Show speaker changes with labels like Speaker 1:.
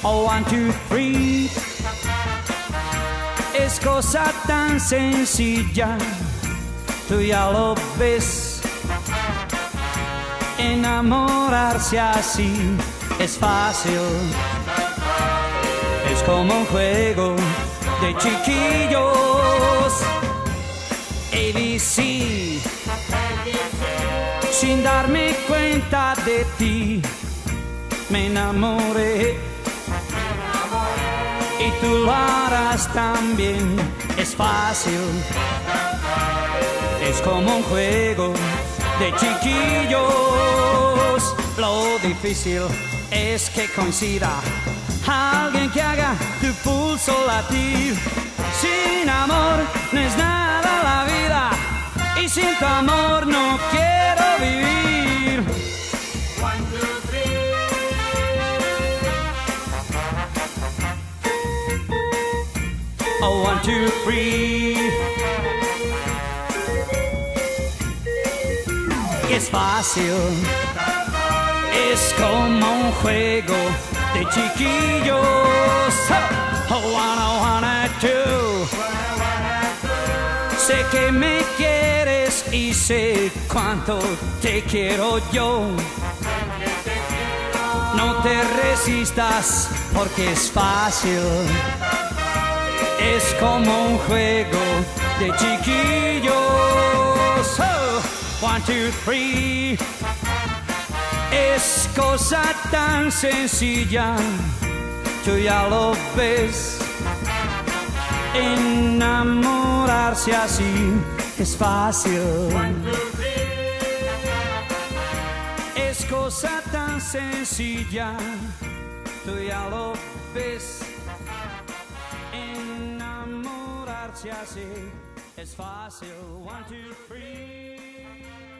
Speaker 1: Oh, 1, 2, 3. Es cosa tan sencilla, tú ya lo ves. Enamorarse así es fácil, es como un juego de chiquillos. ABC, sin darme cuenta de ti, me enamoré. Y tú lo harás también, es fácil, es como un juego de chiquillos. Lo difícil es que coincida alguien que haga tu pulso latir. Sin amor no es nada la vida, y sin tu amor no quiero vivir. 1, 2, 3. Oh, 1, 2, 3. Es fácil, es como un juego de chiquillos. Oh, 1, 1, 2. Sé que me quieres y sé cuánto te quiero yo. No te resistas porque es fácil, es como un juego de chiquillos. Oh, 1, 2, 3. Es cosa tan sencilla, tú ya lo ves. Enamorarse así es fácil. 1, 2, 3. Es cosa tan sencilla, tú ya lo ves. Enamorarse así es fácil. 1, 2, 3.